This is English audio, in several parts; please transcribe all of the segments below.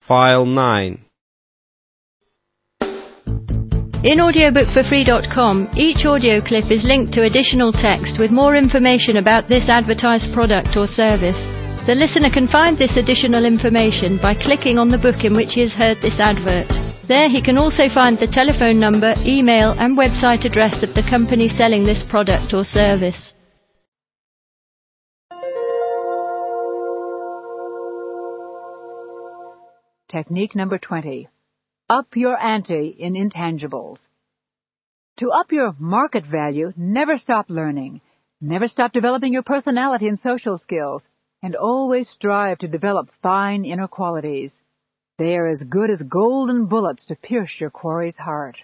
File 9. In audiobookforfree.com, each audio clip is linked to additional text with more information about this advertised product or service. The listener can find this additional information by clicking on the book in which he has heard this advert. There he can also find the telephone number, email and website address of the company selling this product or service. Technique number 20. Up your ante in intangibles. To up your market value, never stop learning. Never stop developing your personality and social skills. And always strive to develop fine inner qualities. They are as good as golden bullets to pierce your quarry's heart.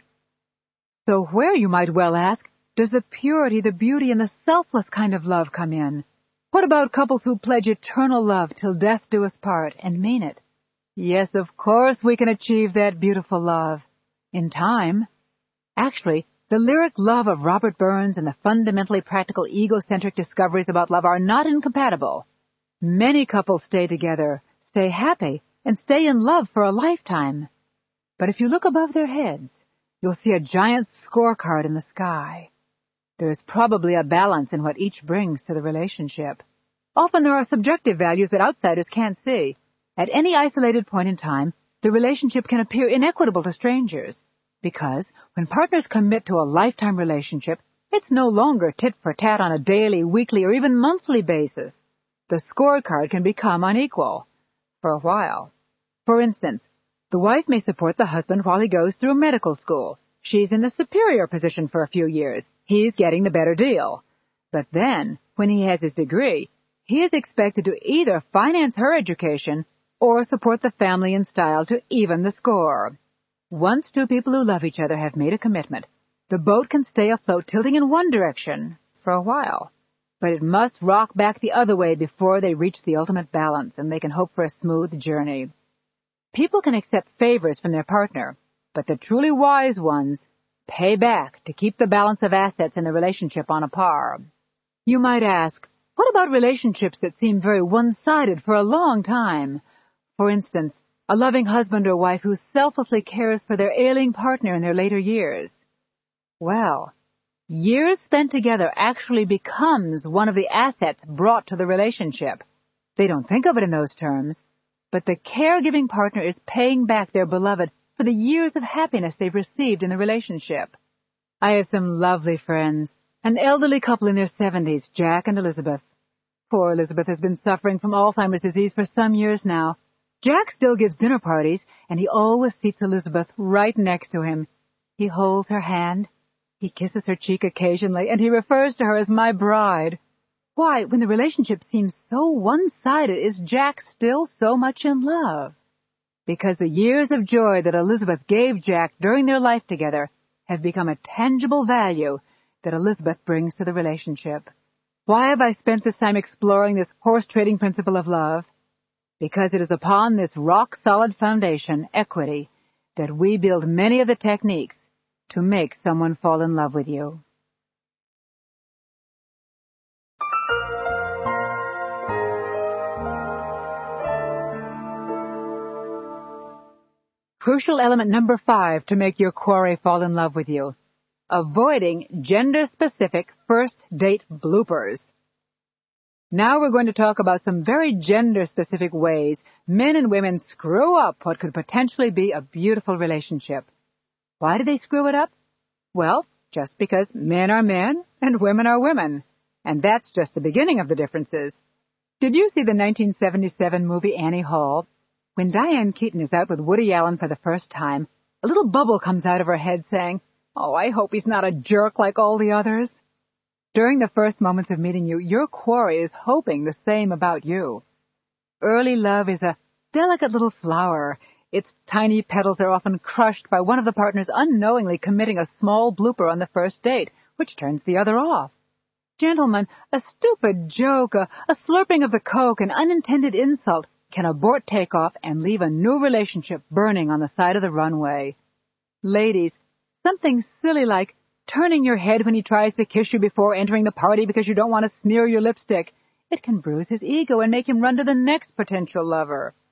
So where, you might well ask, does the purity, the beauty, and the selfless kind of love come in? What about couples who pledge eternal love till death do us part and mean it? Yes, of course we can achieve that beautiful love. In time. Actually, the lyric love of Robert Burns and the fundamentally practical egocentric discoveries about love are not incompatible. Many couples stay together, stay happy, and stay in love for a lifetime. But if you look above their heads, you'll see a giant scorecard in the sky. There is probably a balance in what each brings to the relationship. Often there are subjective values that outsiders can't see. At any isolated point in time, the relationship can appear inequitable to strangers, because when partners commit to a lifetime relationship, it's no longer tit for tat on a daily, weekly, or even monthly basis. The scorecard can become unequal for a while. For instance, the wife may support the husband while he goes through medical school. She's in the superior position for a few years. He's getting the better deal. But then, when he has his degree, he is expected to either finance her education or support the family in style to even the score. Once two people who love each other have made a commitment, the boat can stay afloat tilting in one direction for a while. But it must rock back the other way before they reach the ultimate balance and they can hope for a smooth journey. People can accept favors from their partner, but the truly wise ones pay back to keep the balance of assets in the relationship on a par. You might ask, what about relationships that seem very one-sided for a long time? For instance, a loving husband or wife who selflessly cares for their ailing partner in their later years. Well, years spent together actually becomes one of the assets brought to the relationship. They don't think of it in those terms, but the caregiving partner is paying back their beloved for the years of happiness they've received in the relationship. I have some lovely friends, an elderly couple in their 70s, Jack and Elizabeth. Poor Elizabeth has been suffering from Alzheimer's disease for some years now. Jack still gives dinner parties, and he always seats Elizabeth right next to him. He holds her hand, he kisses her cheek occasionally, and he refers to her as my bride. Why, when the relationship seems so one-sided, is Jack still so much in love? Because the years of joy that Elizabeth gave Jack during their life together have become a tangible value that Elizabeth brings to the relationship. Why have I spent this time exploring this horse-trading principle of love? Because it is upon this rock-solid foundation, equity, that we build many of the techniques to make someone fall in love with you. Crucial element number 5 to make your quarry fall in love with you. Avoiding gender-specific first date bloopers. Now we're going to talk about some very gender-specific ways men and women screw up what could potentially be a beautiful relationship. Why do they screw it up? Well, just because men are men and women are women. And that's just the beginning of the differences. Did you see the 1977 movie Annie Hall? When Diane Keaton is out with Woody Allen for the first time, a little bubble comes out of her head saying, "Oh, I hope he's not a jerk like all the others." During the first moments of meeting you, your quarry is hoping the same about you. Early love is a delicate little flower. Its tiny petals are often crushed by one of the partners unknowingly committing a small blooper on the first date, which turns the other off. Gentlemen, a stupid joke, a slurping of the Coke, an unintended insult can abort takeoff and leave a new relationship burning on the side of the runway. Ladies, something silly like turning your head when he tries to kiss you before entering the party because you don't want to smear your lipstick. It can bruise his ego and make him run to the next potential lover.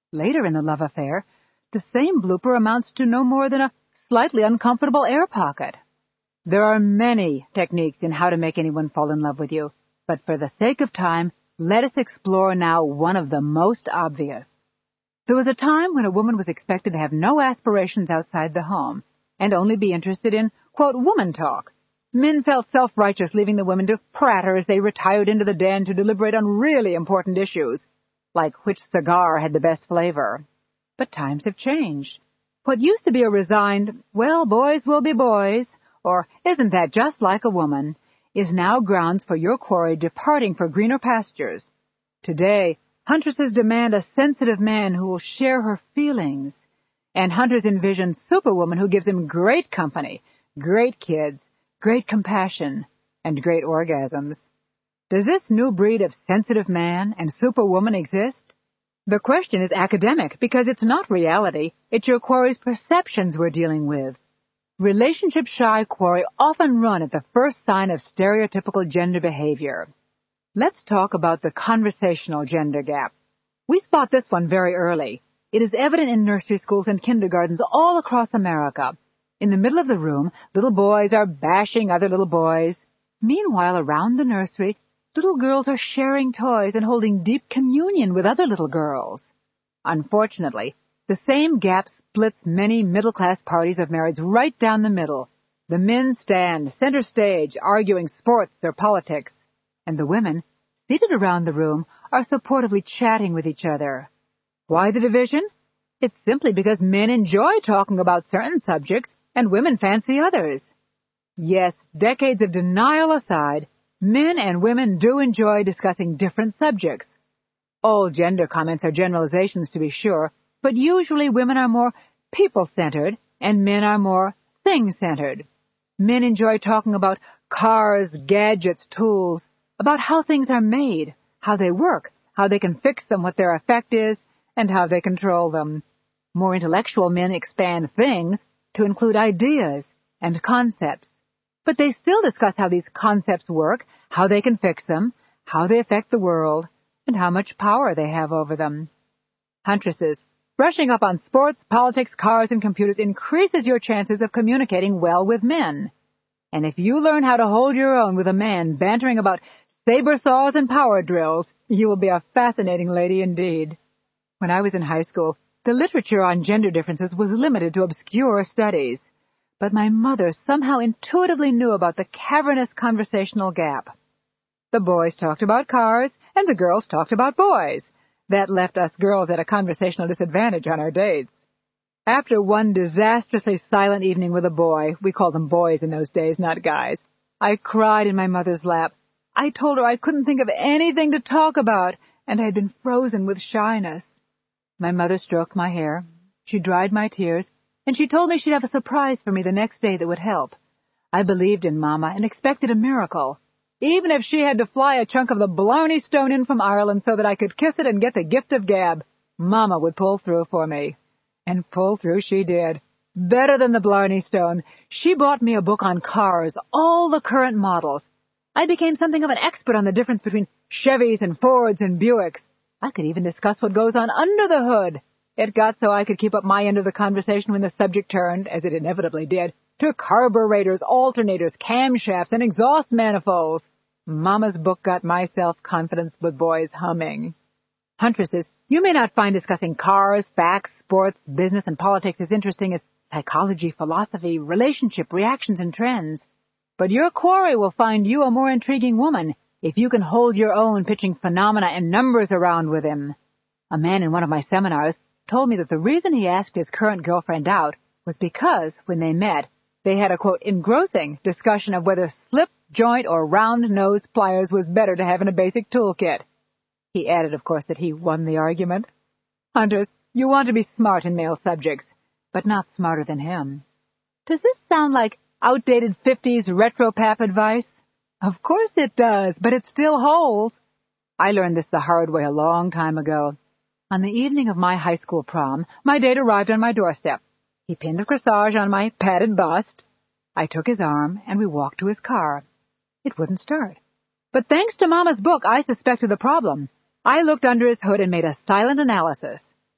Later in the love affair, the same blooper amounts to no more than a slightly uncomfortable air pocket. There are many techniques in how to make anyone fall in love with you, but for the sake of time, let us explore now one of the most obvious. There was a time when a woman was expected to have no aspirations outside the home and only be interested in, quote, woman talk. Men felt self-righteous leaving the women to pratter as they retired into the den to deliberate on really important issues, like which cigar had the best flavor. But times have changed. What used to be a resigned, well, boys will be boys, or isn't that just like a woman, is now grounds for your quarry departing for greener pastures. Today, huntresses demand a sensitive man who will share her feelings, and hunters envision superwoman who gives them great company, great kids, great compassion, and great orgasms. Does this new breed of sensitive man and superwoman exist? The question is academic because it's not reality. It's your quarry's perceptions we're dealing with. Relationship-shy quarry often run at the first sign of stereotypical gender behavior. Let's talk about the conversational gender gap. We spot this one very early. It is evident in nursery schools and kindergartens all across America. In the middle of the room, little boys are bashing other little boys. Meanwhile, around the nursery, little girls are sharing toys and holding deep communion with other little girls. Unfortunately, the same gap splits many middle-class parties of marriage right down the middle. The men stand center stage arguing sports or politics, and the women, seated around the room, are supportively chatting with each other. Why the division? It's simply because men enjoy talking about certain subjects and women fancy others. Yes, decades of denial aside, men and women do enjoy discussing different subjects. All gender comments are generalizations, to be sure, but usually women are more people-centered and men are more thing-centered. Men enjoy talking about cars, gadgets, tools, about how things are made, how they work, how they can fix them, what their effect is, and how they control them. More intellectual men expand things to include ideas and concepts. But they still discuss how these concepts work, how they can fix them, how they affect the world, and how much power they have over them. Huntresses, brushing up on sports, politics, cars, and computers increases your chances of communicating well with men. And if you learn how to hold your own with a man bantering about saber saws and power drills, you will be a fascinating lady indeed. When I was in high school, the literature on gender differences was limited to obscure studies. But my mother somehow intuitively knew about the cavernous conversational gap. The boys talked about cars, and the girls talked about boys. That left us girls at a conversational disadvantage on our dates. After one disastrously silent evening with a boy, we called them boys in those days, not guys, I cried in my mother's lap. I told her I couldn't think of anything to talk about, and I had been frozen with shyness. My mother stroked my hair. She dried my tears, and she told me she'd have a surprise for me the next day that would help. I believed in Mama and expected a miracle, even if she had to fly a chunk of the Blarney Stone in from Ireland so that I could kiss it and get the gift of gab. Mama would pull through for me. And pull through she did. Better than the Blarney Stone. She bought me a book on cars, all the current models. I became something of an expert on the difference between Chevys and Fords and Buicks. I could even discuss what goes on under the hood. It got so I could keep up my end of the conversation when the subject turned, as it inevitably did, to carburetors, alternators, camshafts, and exhaust manifolds. Mama's book got my self-confidence with boys humming. Huntresses, you may not find discussing cars, facts, sports, business, and politics as interesting as psychology, philosophy, relationship, reactions, and trends. But your quarry will find you a more intriguing woman if you can hold your own pitching phenomena and numbers around with him. A man in one of my seminars told me that the reason he asked his current girlfriend out was because, when they met, they had a, quote, engrossing discussion of whether slip, joint, or round-nose pliers was better to have in a basic toolkit. He added, of course, that he won the argument. Hunters, you want to be smart in male subjects, but not smarter than him. Does this sound like outdated 50s retro-pap advice? Of course it does, but it still holds. I learned this the hard way a long time ago. On the evening of my high school prom, my date arrived on my doorstep. He pinned a corsage on my padded bust. I took his arm, and we walked to his car. It wouldn't start. But thanks to Mama's book, I suspected the problem. I looked under his hood and made a silent analysis.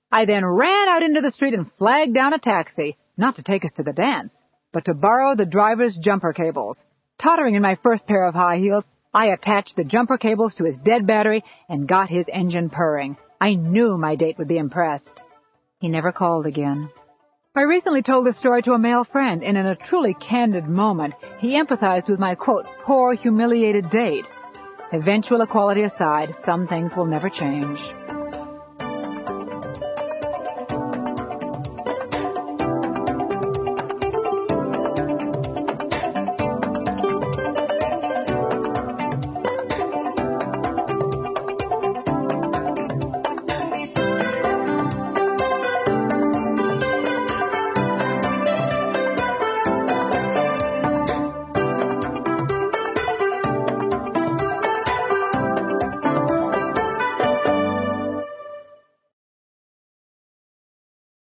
I then ran out into the street and flagged down a taxi, not to take us to the dance, but to borrow the driver's jumper cables. Tottering in my first pair of high heels, I attached the jumper cables to his dead battery and got his engine purring. I knew my date would be impressed. He never called again. I recently told this story to a male friend, and in a truly candid moment, he empathized with my, quote, poor, humiliated date. Eventual equality aside, some things will never change.